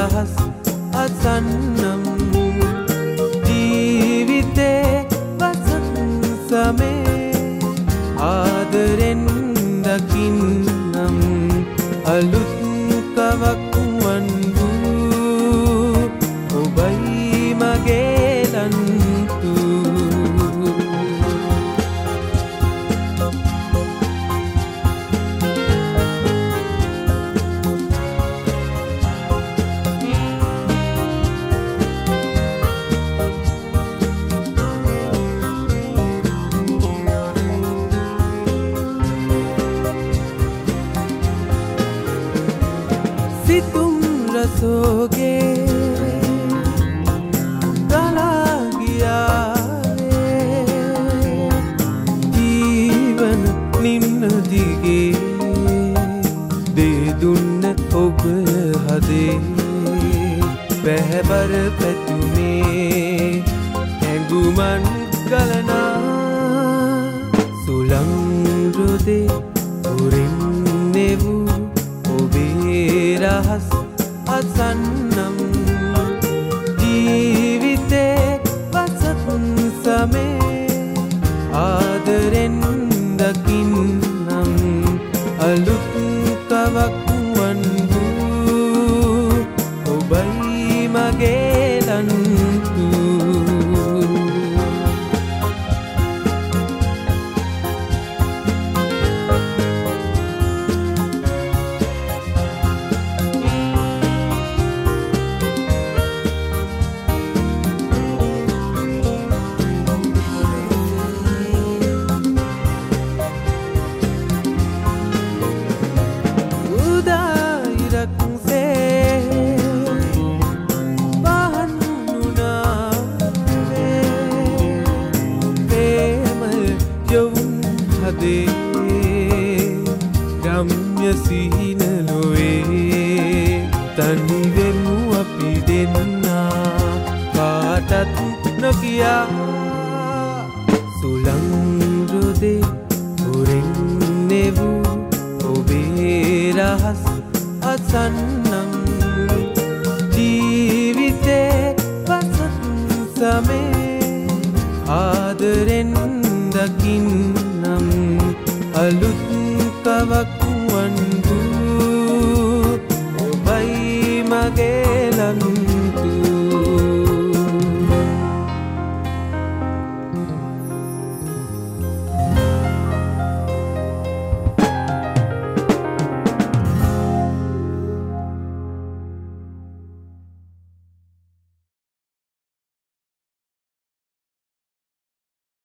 රහස් අසන්නම් ජීවිතේ වසන්ත සමේ ආදරෙන් දකින්නම් අලුත් කවක් වන් වූ ඔබයි මගේ ලන්තු සිතුම් රසෝගේ ගලා ගියාවේ ජීවන නිම්න දිගේ දේ දුන්න ඔබ හදේ පැහැබර පැතුමේ ඇඟුමන් ගලනා සුළං රොදේ උරින් නෙවූ රහස් අසන්නම් ජීවිතේ වසන්ත සමේ ආදරෙන් දකින්නම් අලුත් කවක් වන් වූ ඔබයි මගේ ලන්තු ගම්ය සිහින ලොවේ තනිවෙමු අපි දෙන්නා කාටත් නොකියා සුළං රොදේ උරින් නෙවූ ඔබේ රහස් අසන්නම් ජීවිතේ වසන්ත සමේ ආදරෙන් දකින්නම් අලුත් කවක් වන්